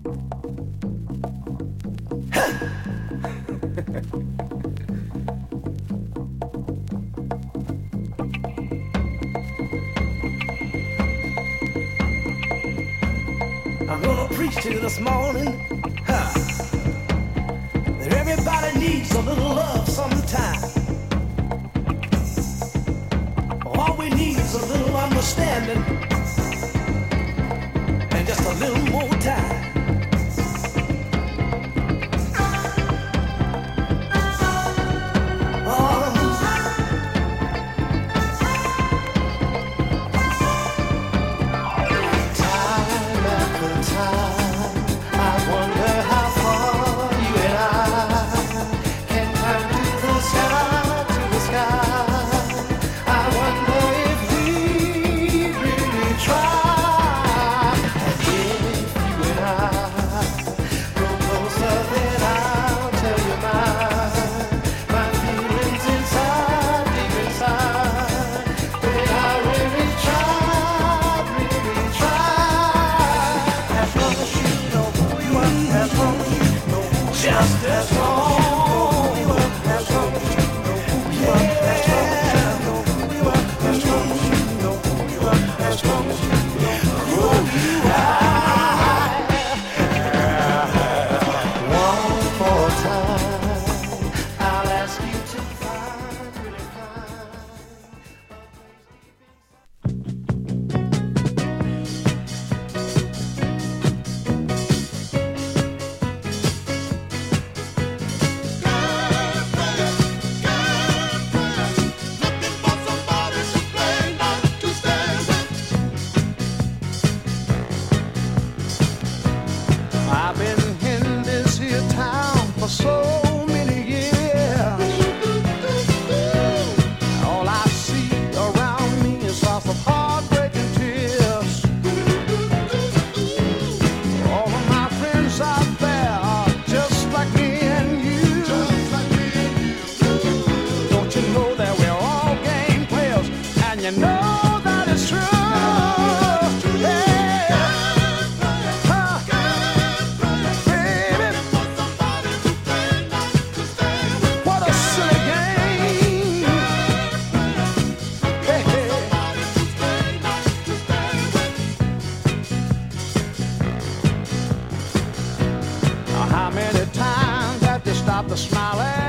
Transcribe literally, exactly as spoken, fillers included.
I'm gonna preach to you this morning huh, that everybody needs a little love sometime. All we need is a little understanding and just a little more time. Just as long as long as you know who you are, as long as you know who you are, as long as you know who you are, as long as you know who you are. One more time, I'll ask you to find, really find I've been in this here town for so many years. All I see around me is lots of heartbreaking tears. All of my friends out there are just like me and you. Don't you know that we're all game players, and you know that it's true. How many times have you stopped to smile at